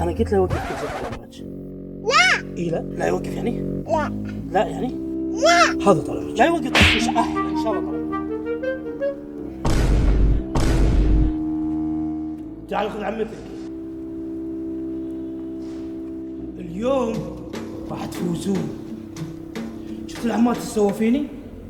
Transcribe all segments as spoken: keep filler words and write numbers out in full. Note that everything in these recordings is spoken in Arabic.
انا قلت له يوقف كل زق على الوجه. لا اي لا لا يوقف يعني؟ لا لا يعني؟ لا هذا طلع لا يوقف ان شاء الله ان شاء الله طلع. تعال خذ عمتك. اليوم راح تفوزون. شفت العمات اللي سووا فيني؟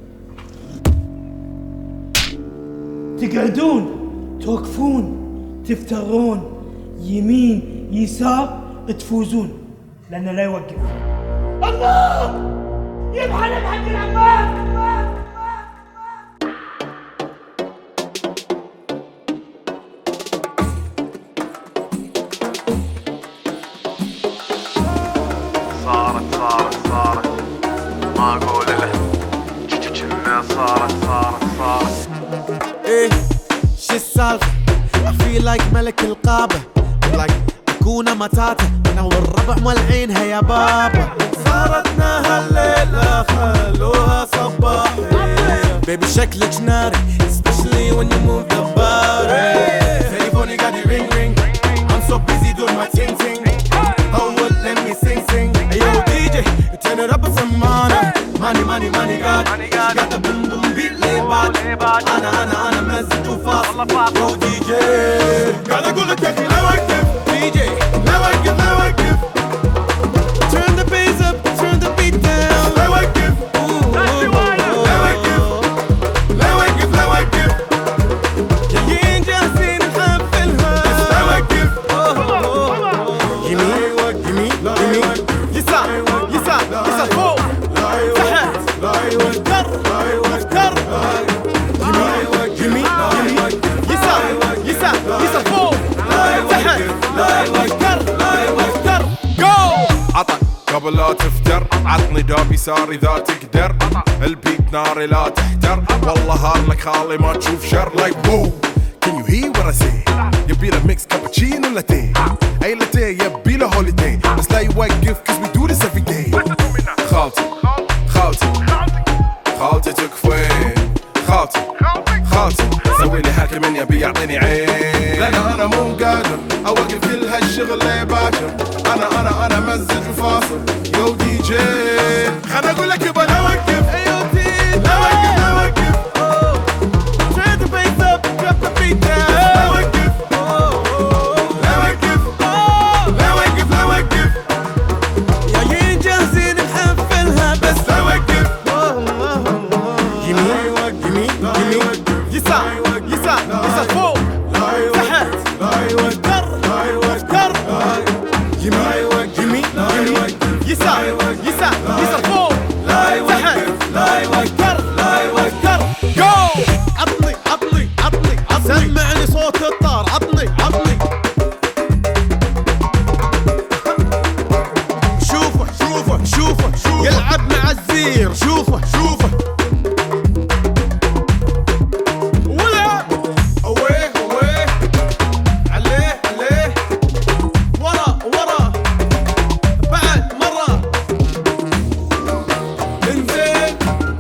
تقعدون توقفون تفترون يمين يسار تفوزون لأنه لا يوقف. الله يبحلم حق العمات. صارت صارت صارت ما أقول له كنا صارت صارت صارت ايه شو السالفة؟ I feel like ملك القابة like أكون متاتا أنا والربع مولعينها يا بابا. صارتنا هالليلة خلوها صباح بيبي شكلك ناري especially when you move the body. تليفوني قاعد يرينج رينج I'm so busy doing my ting ting. أول let me sing sing. Yo D J turn it up some money money money money God got the boom boom beat ليبات. أنا أنا أنا مزج وفاصل Yo D J قاعد أقول لك يا أخي لا وقف D J لا وقف لا وقف. Turn the bass up turn the beat down. لا وقف لا وقف لا وقف لا وقف. جايين جاهزين نحفلها لا وقف. يمين يمين يمين يسار يسار يسار فوق تحت وكر وكر. يمين يمين يمين يسار يسار يسار فوق تحت وكر وكر. جو عطك قبل لا تفتر عطني داب يسار إذا تقدر. البيت ناري لا تحتر والله هارلك خالي ما تشوف شر. Like whoa can you hear what I say؟ يبي له ميكس كابتشينو لاتيه أي لاتيه يبي له هوليداي بس لا يوقف cause we do this every day. خالتي خالتي خالتي تكفين خالتي خالتي سوي لي حكي من يبي يعطيني عين. لأن أنا مو قادر أوقف كل هالشغل لي باكر. أنا أنا أنا مزج وفاصل يو دي جي. خلنا أقول لك يبا لا وقف لا وقف لا وقف. turn the bass up drop the beat down. لا وقف لا وقف لا وقف لا وقف. جايين جاهزين نحفلها بس لا وقف يمين يمين يمين يسار يسار يسار فوق تحت وكر وكر. يمين يمين يمين يسار يسار يسار فوق تحت وكر وكر. جو عطني عطني عطني عطني سمعني صوت الطار. عطني عطني شوفه شوفه شوفه شوفه يلعب مع الزير. شوفه شوفه ولا أويه أويه عليه عليه ورا ورا بعد مرة انزين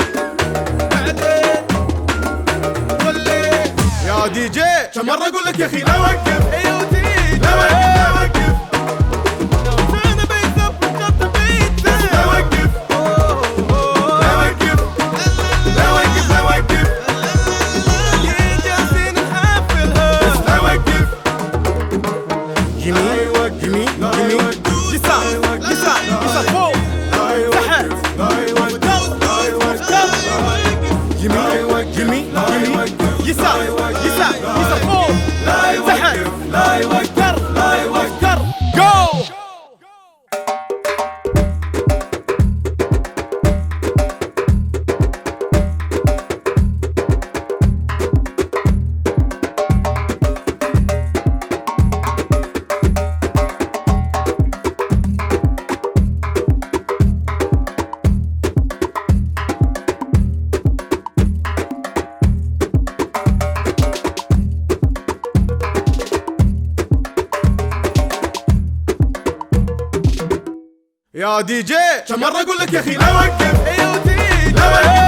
بعدين ولي يا دي جي. كم مرة أقول لك يا أخي لا وقف ايو دي لا وقف لا وقف turn the bass up drop the beat down. لا وقف لا وقف لا وقف لا وقف. جايين جاهزين نحفلها لا وقف يمين يمين يمين يسار يسار يسار فوق تحت وكر وكر. يمين يمين يمين يسار يسار يسار فوق تحت وكر وكر. جو يا دي جي. كم مرة أقول لك يا أخي لا وقف ايو دي لا وقف